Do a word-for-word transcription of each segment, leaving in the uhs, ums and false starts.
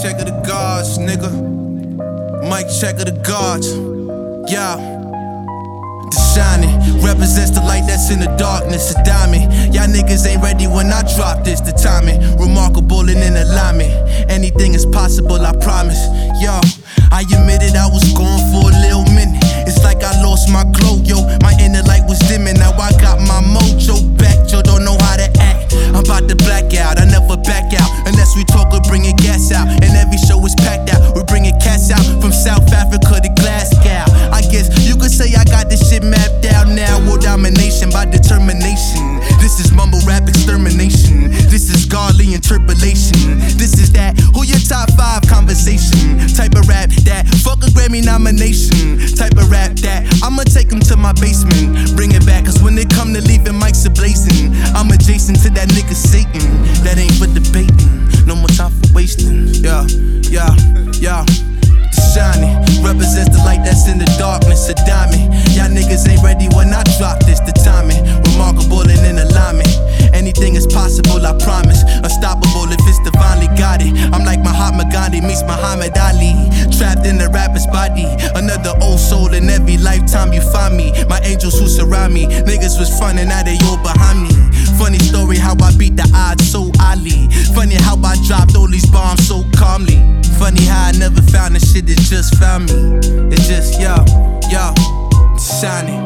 check of the gods, nigga. Mic check of the gods. Yeah. The shining represents the light that's in the darkness. A diamond. Y'all niggas ain't ready when I drop this. The timing remarkable and in alignment. Anything is possible, I promise. Yo, I admitted I was gone for a little minute. It's like I lost my glow, yo. My inner light was dimming. Now I got my mojo back. Yo, don't know how to act. I'm about to black out. I never back out unless we talk or bringing gas out. And every show is packed out. We're bringing cats out from South Africa to Glasgow. I guess you could say I got this shit mapped out now. World domination by determination. This is mumble rap extermination. This is godly interpolation. This is that who your top five conversation. Type of rap that fuck a Grammy nomination. Type of rap that I'ma take them to my basement. Bring it back, cause when they come to leaving mics ablazing, I'm adjacent to that nigga Satan. That ain't for debating. No more time for wasting. Yeah, yeah, yeah. Shining represents the light that's in the darkness. A diamond. Y'all niggas ain't ready when I drop this. The timing remarkable and in alignment. Anything is possible, I promise. Unstoppable if it's divinely guided. I'm like Mahatma Gandhi meets Muhammad Ali. Trapped in the rapper's body. Another old soul in every lifetime you find me. My angels who surround me. Niggas was fun and now they all behind me. Funny story how I beat the odds so oddly. Funny how I dropped all these bombs so calmly. Funny how I never found the shit, it just found me. It's just, yo, yo, it's shining.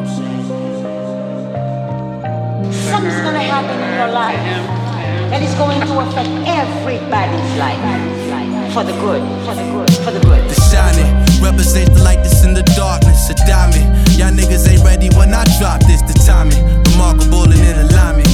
Something's gonna happen in your life that is going to affect everybody's life. For the good, for the good, for the good. The shining represents the light that's in the darkness. A diamond. Y'all niggas ain't ready when I drop this. The timing remarkable and in alignment.